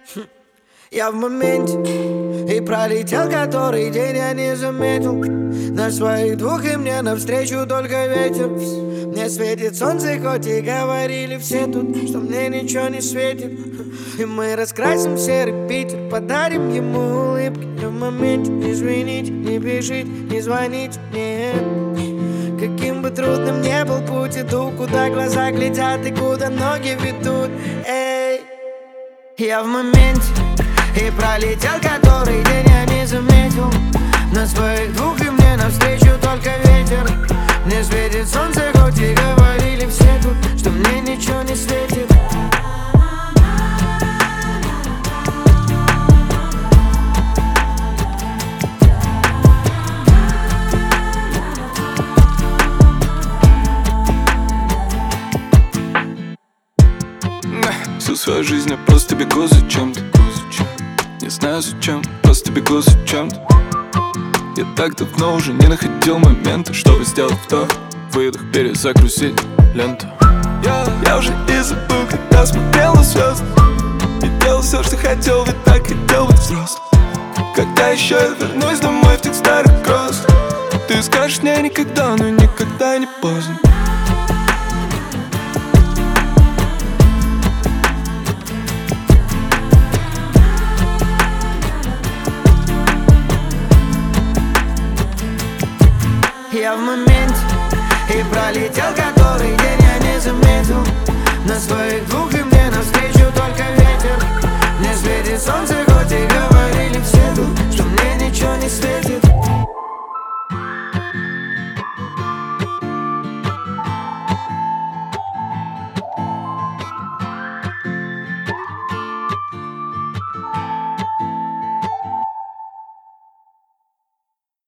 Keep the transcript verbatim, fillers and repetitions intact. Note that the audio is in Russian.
Я в моменте, и пролетел который день, я не заметил. На своих двух и мне навстречу только ветер. Мне светит солнце, хоть и говорили все тут, что мне ничего не светит. И мы раскрасим серый Питер, подарим ему улыбки. Я в моменте, извините, не бежите, не звоните мне. Каким бы трудным ни был путь, иду, куда глаза глядят и куда ноги ведут. Эй, я в моменте, и пролетел который день, я не заметил. На своих двух и мне навстречу только ветер. Мне светит солнце, хоть и говорили все тут, что мне ничего не светит. Всю свою жизнь я просто бегу за чем-то. Не знаю зачем, просто бегу за чем-то. Я так давно уже не находил момента, чтобы сделать вдох, выдох, перезагрузить ленту. Я, я уже и забыл, когда смотрел на звезды, и делал все, что хотел, ведь так хотел быть взрослым. Когда еще я вернусь домой в тех старых кроссах, ты скажешь мне никогда, но никогда не поздно. Я в моменте, и пролетел который день, я не заметил. На своих двух